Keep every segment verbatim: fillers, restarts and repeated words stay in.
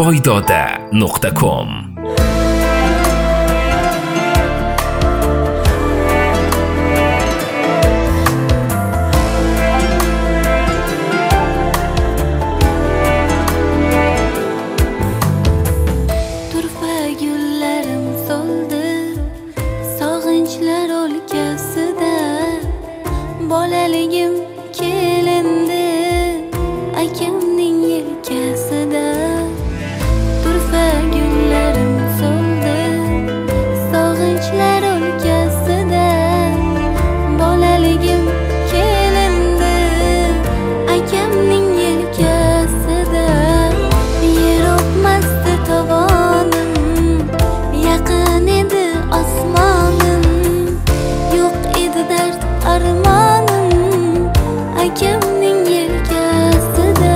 voydoda nuqta com. Bolaligim kelindi akamning yelkasida, turfa gullarim soldi sog'inchlar o'lkasida. Bolaligim kelindi akamning yelkasida, yer o'pmasdi tovonim, yaqin edi osmonim, yo'q edi dard armon akamning yelkasida.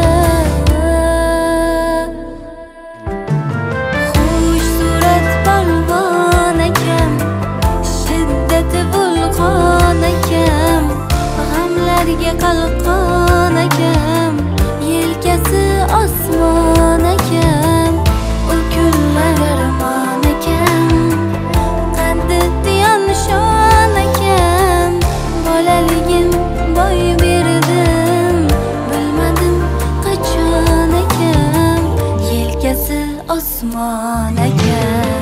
Xush surat polvon akam, shiddati vulqon akam, g'amlarga qalqon akam, yelkasi osmon akam, u kunlar armon akam, qaddi yonishon akam. Bolaligim boy berdim, bilmadim qachon akam, yelkasi osmon akam.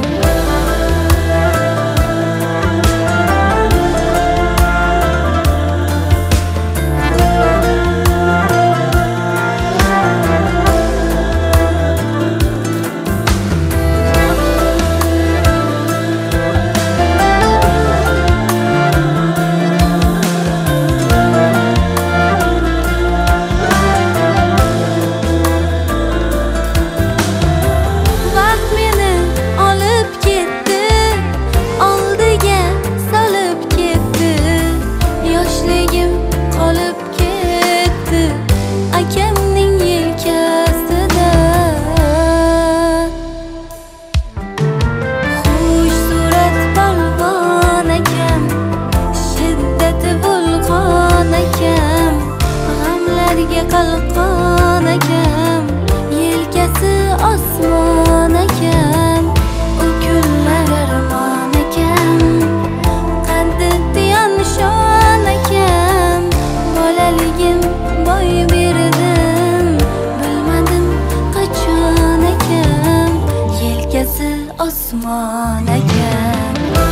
Qalqon akam, yelkasi osmon akam, u kunlar armon akam, qaddi yonishon akam. Bolaligim boy berdim, bilmadim qachon akam, yelkasi osmon akam.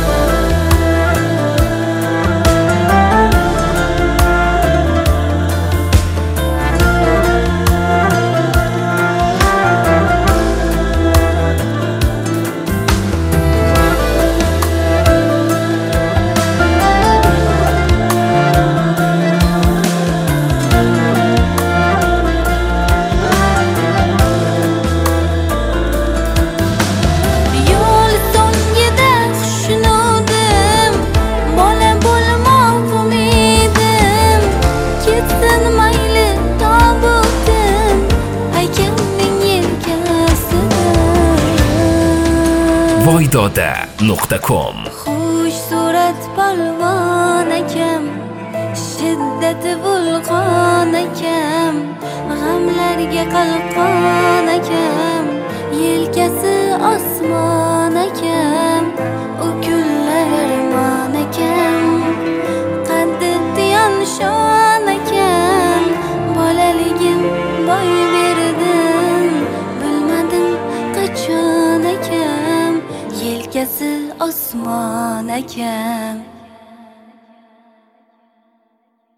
voydoda nuqta com. Xush surat polvon akam, shiddati vulqon akam, g'amlarga qalqon akam, yelkasi osmon akam, u kunlar armon akam, qaddi yonishon akam. Bolaligim boy berdim, bilmadim qachon akam, yelkasi osmon akam.